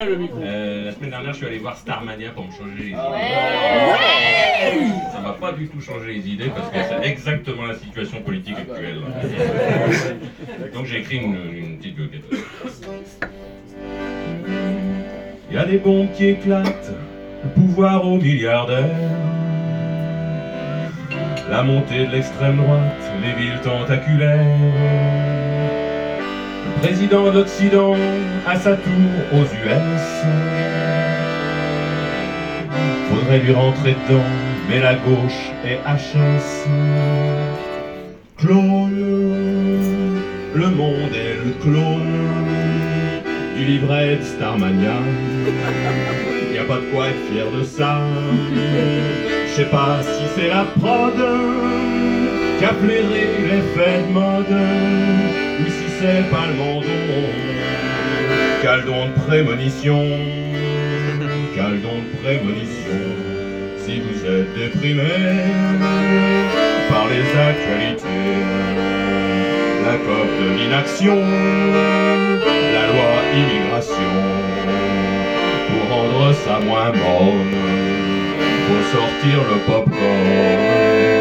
La semaine dernière, je suis allé voir Starmania pour me changer les idées. Ça m'a pas du tout changé les idées parce que c'est exactement la situation politique actuelle. Donc j'ai écrit une petite goguette. Il y a des bombes qui éclatent, le pouvoir aux milliardaires, la montée de l'extrême droite, les villes tentaculaires. Le président de l'Occident à sa tour aux US. Faudrait lui rentrer dedans, mais la gauche est HS. Clone, le monde est le clone du livret de Starmania. Y a pas de quoi être fier de ça. Je sais pas si c'est la prod qui a flairé l'effet de mode, ou si c'est pas le mandon. Quel don de prémonition, quel don de prémonition. Si vous êtes déprimé par les actualités, la COP de l'inaction, la loi immigration, pour rendre ça moins morne, faut sortir le popcorn.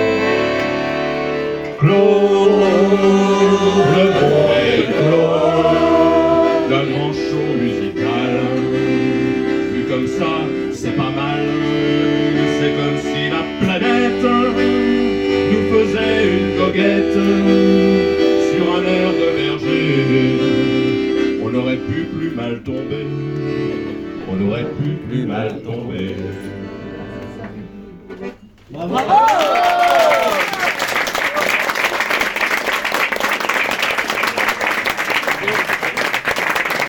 Claude, le bon est Claude, d'un grand show musical. Vu comme ça, c'est pas mal. C'est comme si la planète nous faisait une goguette sur un air de verger. On aurait pu plus mal tomber. On aurait pu plus mal tomber. Bravo!